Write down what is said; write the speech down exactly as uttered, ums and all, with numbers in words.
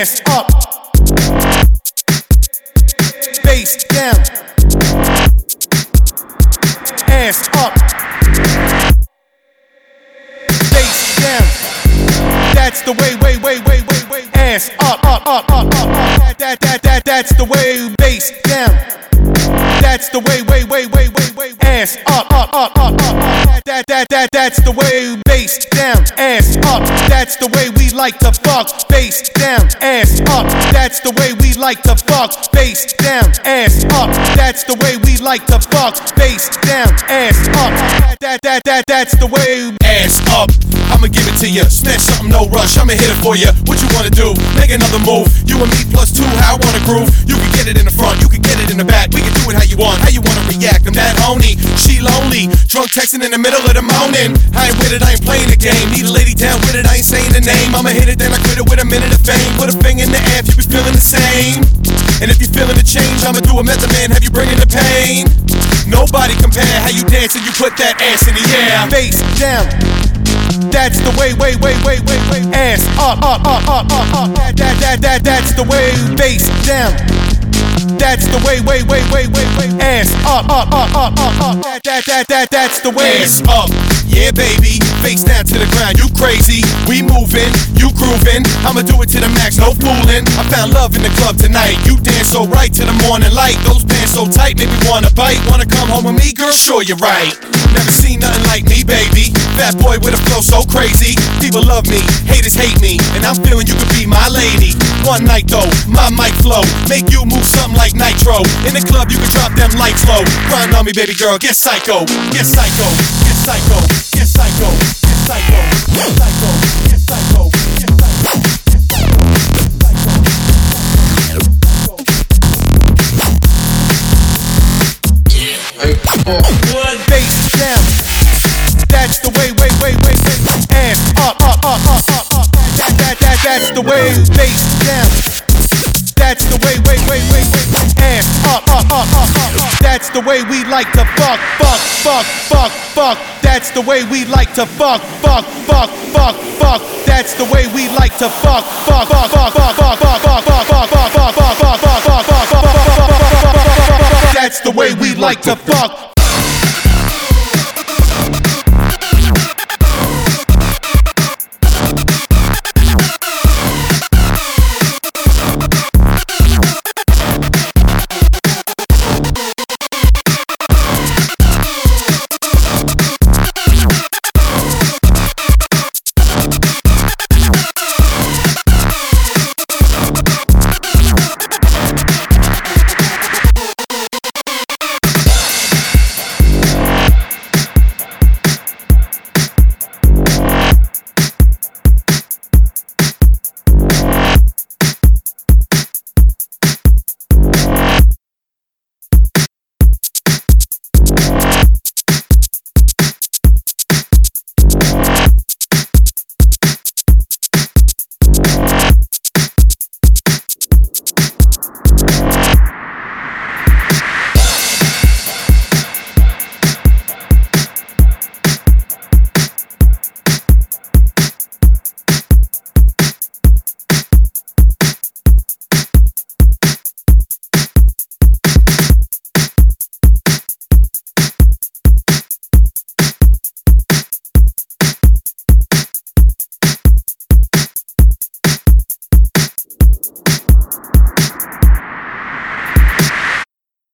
ass up, face down, ass up, face down. That's the way, way, way, way, way, way. Ass up, up, up, up, up, up. That, that, that, that's the way. Face down. That's the way, way, way, way, way, way. Ass up, up, up, up, up, up. That, that, that, that's the way. Face down. Ass up. That's the way we like to fuck. Face down. Ass up. That's the way we like to fuck. Face down. Ass up. That's the way we like to fuck. Face down. Ass up. That, that, that, that's the way. Ass up. I'ma give it to you. Smash something, no rush. I'ma hit it for you. What you wanna do? Make another move. You and me plus two. How I wanna groove. You can get it in the front. You can get it in the back. We can do it how you want. How you wanna react? I'm that honey. She lonely. Drunk texting in the middle of the morning. I ain't with it. I ain't playing the game. Need a lady down with it. I ain't saying the name. I'ma hit it, then I quit it with a minute of fame. Put a finger in the air if you be feeling the same. And if you feeling the change, I'ma do a method man. Have you bringing the pain? Nobody compare how you dance and you put that ass in the air. Face down. That's the way, way, way, way, way, way. Ass up, up, up, up, up, up. That, that, that, that, that's the way. Face down. That's the way, way, way, way, way, way. Ass up, up, up, up, up, up. That, that, that, that, that's the way. Ass up, yeah, baby. Face down to the ground, you crazy. We moving, you grooving. I'ma do it to the max, no fooling. I found love in the club tonight. You dance so right to the morning light. Those pants so tight, make me wanna bite. Wanna come home with me, girl? Sure, you're right. Never seen nothing like me, baby. Fat boy with a flow so crazy. People love me, haters hate me, and I'm feeling you could be my lady. One night though, my mic flow make you move something like nitro. In the club, you can drop them lights low. Grind on me, baby girl, get psycho, get psycho, get psycho, get psycho, get psycho, get psycho, get psycho, get psycho. Face down. That's the way, way, way, way, way. Ass up, up, up, up, up, up. That, that, that, that's the way. Face down. That's the way, way, way, way, way. Ass up, up, up, up, up, up. That's the way we like to fuck, fuck, fuck, fuck, fuck. That's the way we like to fuck, fuck, fuck, fuck, fuck. That's the way we like to fuck, fuck, fuck, fuck, fuck, fuck, fuck, fuck, fuck, fuck, fuck, fuck, fuck, fuck, fuck, fuck, fuck, fuck, fuck. That's the way we like to fuck.